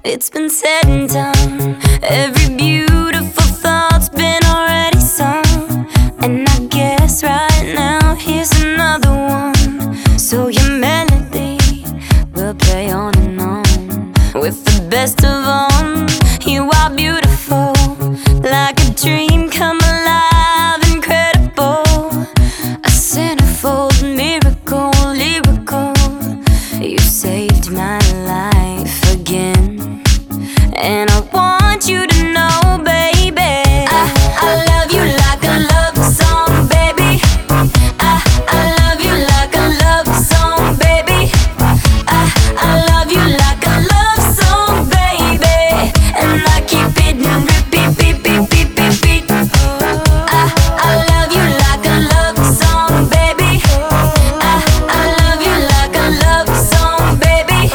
It's been said and done. Every beautiful thought's been already sung. And I guess right now here's another one. So your melody will play on and on. With the best of them, you are beautiful, like a dream come alive, incredible. A centerfold miracle, lyrical. You saved my life again. And I want you to know, baby, I love you like a love song, baby. I love you like a love song, baby. I love you like a love song, baby. And I keep it in repeat, beat, beat, beat, beat, beat. I love you like a love song, baby. I love you like a love song, baby.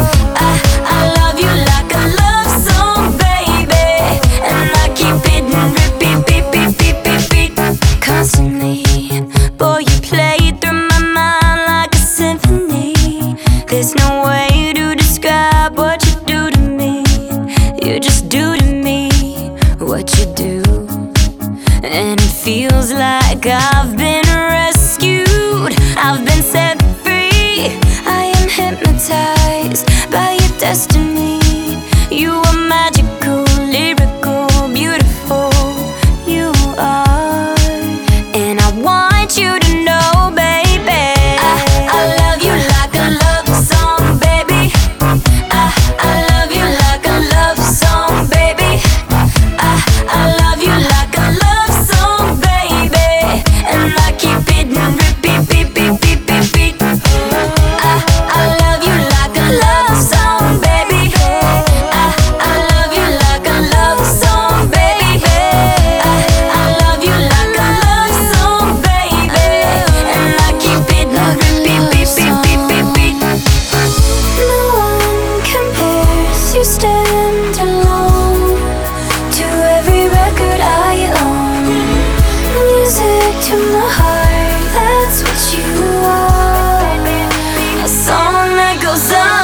I love you like a love song, baby. And I keep it in repeat, beat, beat, beat, beat, beat. Constantly, boy, you play through my mind like a symphony. There's no way to describe what you do to me. You just do to me what you do. And it feels like I've been rescued, I've been set free. I am hypnotized by your destiny. You are magical, lyrical, beautiful. You are. And I want you to know, baby, I love you like a love song, baby. I love you like a love song, baby. I love you like a love song, baby. And I keep it in repeat, beat, beat, beat, beat, beat. I love you like a love song, baby. I love you like a love song, baby. I love you like a love song, baby. And I keep it in repeat, beat, beat, beat, beat, beat. No one compares, you stand alone to every record I own. Music to my heart, that's what you are. A song that goes on.